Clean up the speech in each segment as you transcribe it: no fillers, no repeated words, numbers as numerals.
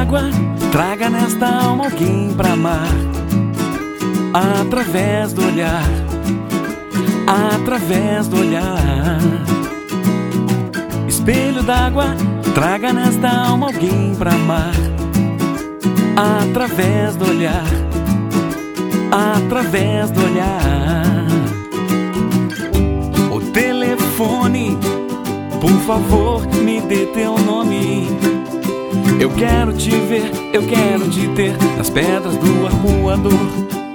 d'água, traga nesta alma alguém pra amar. Através do olhar, através do olhar. Espelho d'água, traga nesta alma alguém pra amar. Através do olhar, através do olhar. O telefone, por favor, me dê teu nome. Eu quero te ver, eu quero te ter nas pedras do arpoador.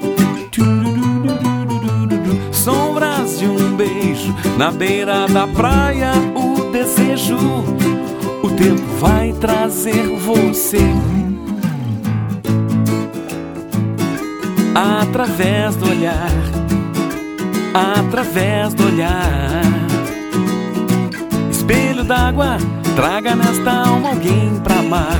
Sombras de um beijo na beira da praia, o desejo. O tempo vai trazer você. Através do olhar, através do olhar. Espelho d'água, traga nesta alma alguém pra amar.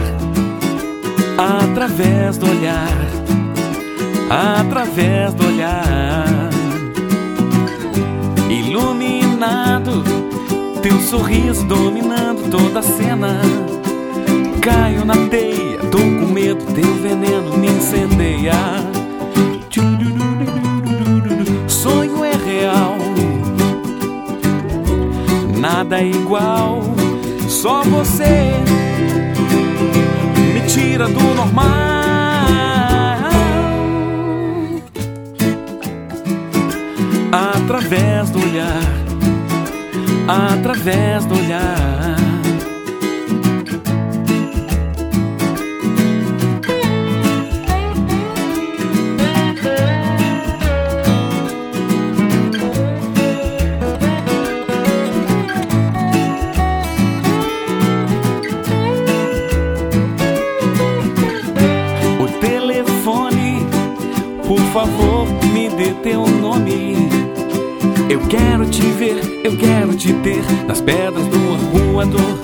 Através do olhar, através do olhar. Iluminado, teu sorriso dominando toda a cena. Caio na teia, tô com medo, teu veneno me incendeia. Sonho é real, nada é igual. Só você me tira do normal. Através do olhar, através do olhar. Por favor, me dê teu nome. Eu quero te ver, eu quero te ter nas pedras do arpoador.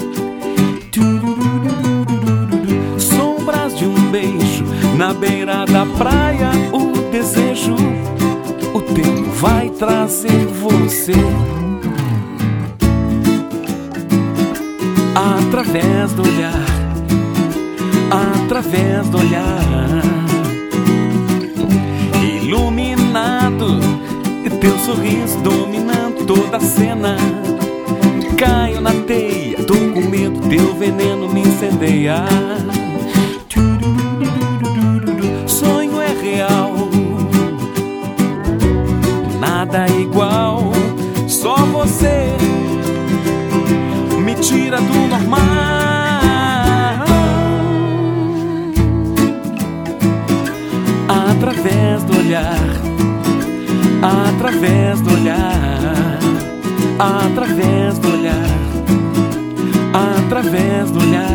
Sombras de um beijo na beira da praia, o desejo. O tempo vai trazer você. Através do olhar, através do olhar. Iluminado, teu sorriso dominando toda a cena. Caio na teia, tô com medo, teu veneno me incendeia. Sonho é real, nada é igual. Só você me tira do normal. Através do olhar, através do olhar, através do olhar, através do olhar.